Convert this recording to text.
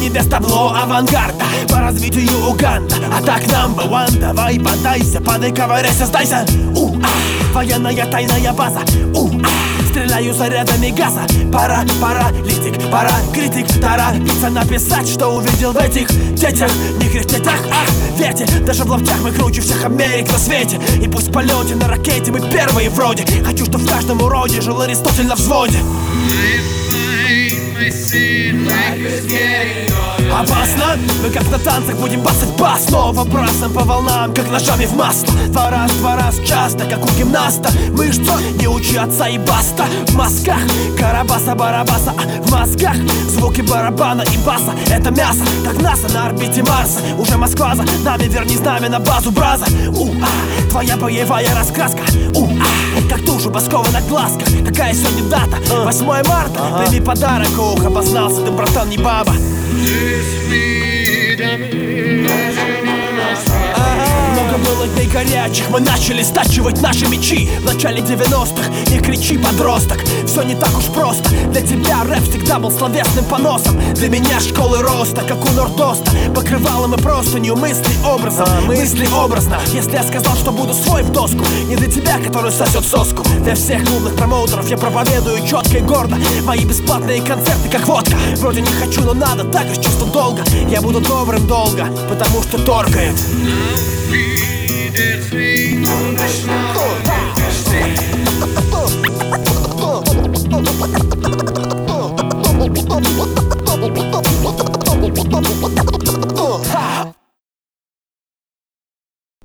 небес табло авангарда по развитию Уганда. А так number one, давай подайся, падай, ковыряйся, сдайся. Военная тайная база. Стреляю зарядами газа. Пора, паралитик, пора, критик, торопиться написать, что увидел в этих детях. Не кричать ах, верьте, даже в лаптях мы круче всех Америк на свете. И пусть в полете на ракете мы первые вроде. Хочу, чтоб в каждом уроде жил Аристотель на взводе. Опасно, мы как на танцах будем басать бас. Снова бросаем по волнам, как ножами в масло. Два раз, часто, как у гимнаста. Мышцы, не учи отца и баста. В мозгах Карабаса-Барабаса, в мозгах звуки барабана и баса. Это мясо, как НАСА на орбите Марса. Уже Москва за нами, верни знамя на базу браза. Твоя боевая раскраска. Как душу Баскова на глазках. Какая сегодня дата? 8 марта. Прими подарок, обознался ты, братан, не баба. Много было дней горячих, мы начали стачивать наши мечи. В начале 90-х, не кричи, подросток, все не так уж просто. Для тебя рэп всегда был словесным поносом. Для меня школы роста, как у Нордоста. Покрывалом и простынью мысли образно. Если я сказал, что буду свой в доску, не для тебя, который сосет соску. Для всех клубных промоутеров я проповедую четко и гордо. Мои бесплатные концерты как водка. Вроде не хочу, но надо, так уж чисто долго. Я буду добрым долго, потому что торкает. Oh,